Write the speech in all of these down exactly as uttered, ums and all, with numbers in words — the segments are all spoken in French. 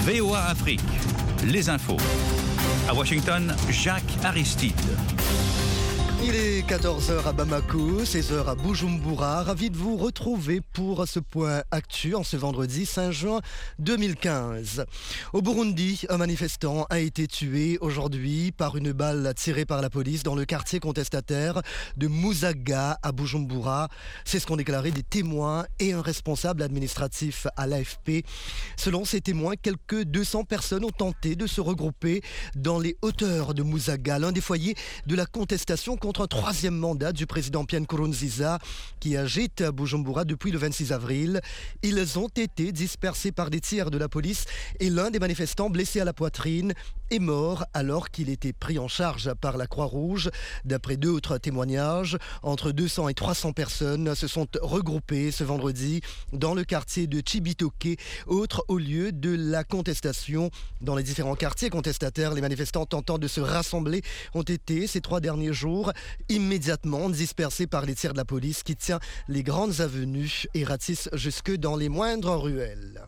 V O A Afrique, les infos. À Washington, Jacques Aristide. Il est quatorze heures à Bamako, seize heures à Bujumbura. Ravi de vous retrouver pour ce point actu en ce vendredi cinq juin deux mille quinze. Au Burundi, un manifestant a été tué aujourd'hui par une balle tirée par la police dans le quartier contestataire de Musaga à Bujumbura. C'est ce qu'ont déclaré des témoins et un responsable administratif à l'A F P. Selon ces témoins, quelques deux cents personnes ont tenté de se regrouper dans les hauteurs de Musaga, l'un des foyers de la contestation contre un troisième mandat du président Pierre Nkurunziza qui agite à Bujumbura depuis le vingt-six avril. Ils ont été dispersés par des tirs de la police et l'un des manifestants blessé à la poitrine est mort alors qu'il était pris en charge par la Croix-Rouge. D'après d'autres témoignages, entre deux cents et trois cents personnes se sont regroupées ce vendredi dans le quartier de Chibitoke, autre haut lieu de la contestation. Dans les différents quartiers contestataires, les manifestants tentant de se rassembler ont été ces trois derniers jours immédiatement dispersés par les tirs de la police qui tient les grandes avenues et ratisse jusque dans les moindres ruelles.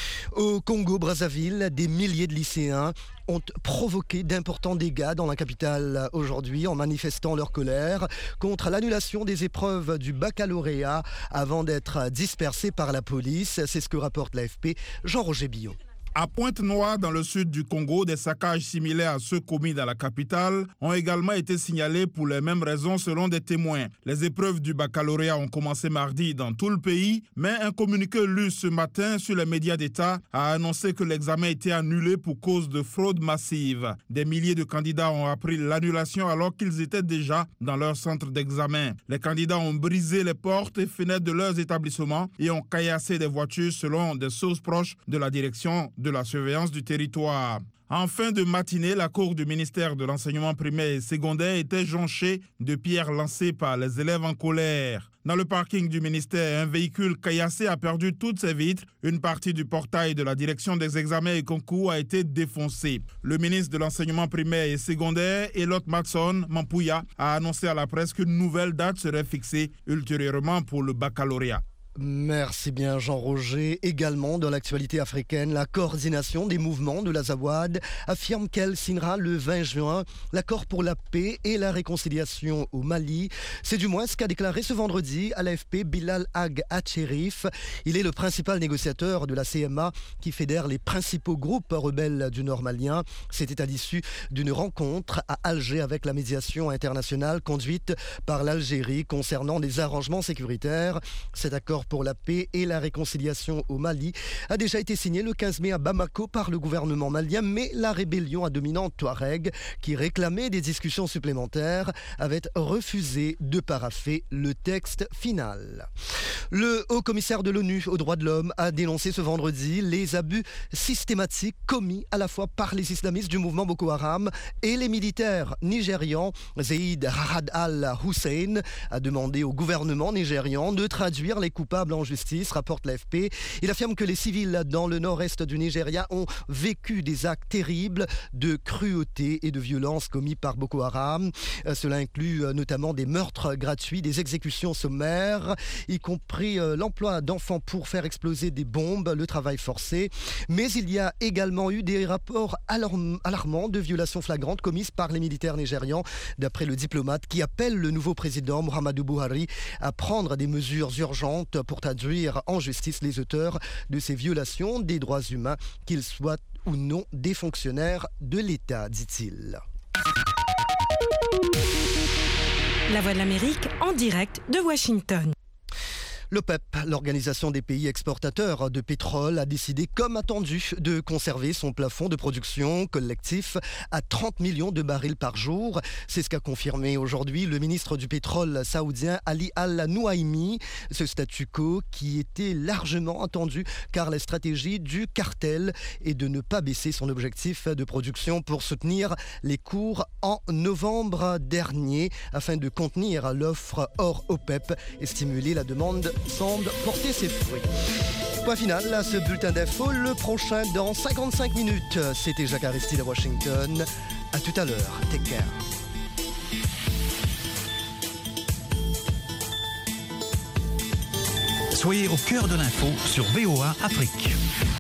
Au Congo-Brazzaville, des milliers de lycéens ont provoqué d'importants dégâts dans la capitale aujourd'hui en manifestant leur colère contre l'annulation des épreuves du baccalauréat avant d'être dispersés par la police. C'est ce que rapporte l'A F P, Jean-Roger Billot. À Pointe-Noire, dans le sud du Congo, des saccages similaires à ceux commis dans la capitale ont également été signalés pour les mêmes raisons selon des témoins. Les épreuves du baccalauréat ont commencé mardi dans tout le pays, mais un communiqué lu ce matin sur les médias d'État a annoncé que l'examen était annulé pour cause de fraude massive. Des milliers de candidats ont appris l'annulation alors qu'ils étaient déjà dans leur centre d'examen. Les candidats ont brisé les portes et fenêtres de leurs établissements et ont caillassé des voitures selon des sources proches de la direction de la surveillance du territoire. En fin de matinée, la cour du ministère de l'enseignement primaire et secondaire était jonchée de pierres lancées par les élèves en colère. Dans le parking du ministère, un véhicule caillassé a perdu toutes ses vitres. Une partie du portail de la direction des examens et concours a été défoncée. Le ministre de l'enseignement primaire et secondaire, Elot Matson Mampuya, a annoncé à la presse qu'une nouvelle date serait fixée ultérieurement pour le baccalauréat. Merci bien Jean-Roger. Également dans l'actualité africaine, la coordination des mouvements de l'Azawad affirme qu'elle signera le vingt juin l'accord pour la paix et la réconciliation au Mali. C'est du moins ce qu'a déclaré ce vendredi à l'A F P Bilal Ag Atcherif. Il est le principal négociateur de la C M A qui fédère les principaux groupes rebelles du Nord malien. C'était à l'issue d'une rencontre à Alger avec la médiation internationale conduite par l'Algérie concernant les arrangements sécuritaires. Cet accord pour la paix et la réconciliation au Mali a déjà été signé le quinze mai à Bamako par le gouvernement malien, mais la rébellion à dominante Touareg, qui réclamait des discussions supplémentaires, avait refusé de parapher le texte final. Le haut-commissaire de l'ONU aux droits de l'homme a dénoncé ce vendredi les abus systématiques commis à la fois par les islamistes du mouvement Boko Haram et les militaires nigérians. Zeid Ra'ad al-Hussein a demandé au gouvernement nigérian de traduire les coupables en justice, rapporte l'A F P. Il affirme que les civils dans le nord-est du Nigeria ont vécu des actes terribles de cruauté et de violence commis par Boko Haram. Euh, cela inclut euh, notamment des meurtres gratuits, des exécutions sommaires, y compris euh, l'emploi d'enfants pour faire exploser des bombes, le travail forcé. Mais il y a également eu des rapports alarm- alarmants de violations flagrantes commises par les militaires nigérians, d'après le diplomate qui appelle le nouveau président Muhammadu Buhari à prendre des mesures urgentes pour traduire en justice les auteurs de ces violations des droits humains, qu'ils soient ou non des fonctionnaires de l'État, dit-il. La Voix de l'Amérique en direct de Washington. L'OPEP, l'Organisation des pays exportateurs de pétrole, a décidé, comme attendu, de conserver son plafond de production collectif à trente millions de barils par jour. C'est ce qu'a confirmé aujourd'hui le ministre du pétrole saoudien Ali Al-Nouaimi. Ce statu quo qui était largement attendu car la stratégie du cartel est de ne pas baisser son objectif de production pour soutenir les cours en novembre dernier afin de contenir l'offre hors OPEP et stimuler la demande semble porter ses fruits. Point final à ce bulletin d'info, le prochain dans cinquante-cinq minutes. C'était Jacques Aristide à Washington. À tout à l'heure. Take care. Soyez au cœur de l'info sur V O A Afrique.